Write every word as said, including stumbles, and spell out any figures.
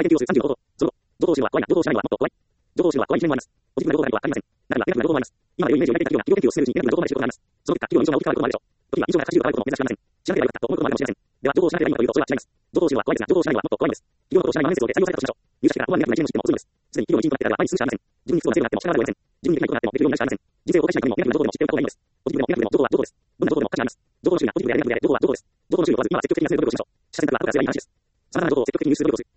研究をするさんじゅうのこと。その後、情報収は怖いな。情報知らないのはもっと怖い。情報収は怖い一面もあります。ポジティブな情報がありはありません。ならば、ネガティブな情報もあります。今までよりイメージを描いた企業が企業研究を進めるうちにネガティブな情報まで知ることがあります。その結果、企業の印象が大きく変わることもあるでしょう。時には印象が大きく変わることもあるでしょう。時には以上が大きく変わることもあるでしょう。では、情報を知らないで何を言っているかという研究をするべきです。情報収は怖いですが、情報知らないのはもっと怖いんです。企業の投資内は面接をで採用されたとしましょう。入社してから不安にならない一年のシステムを持つのです。すでに企業の一員となっていたら毎日数社ありません。自分に不都合な成分があっても仕方がありません。自分にできないことがあってもできるようになるしかありません。人生を後退しないためにもネガティブな情報でも知っておいた方がいいのです。ポジティブでもネガティブでも情報は情報です。どんな情報でも価値があります。情報の種類がポジティブであれネガティブであれ情報は情報です。情報の種類を問わず今は積極的に集める努力をしましょう。社戦からは後悔するいい話です。様々な情報を積極的に入手する努力をする。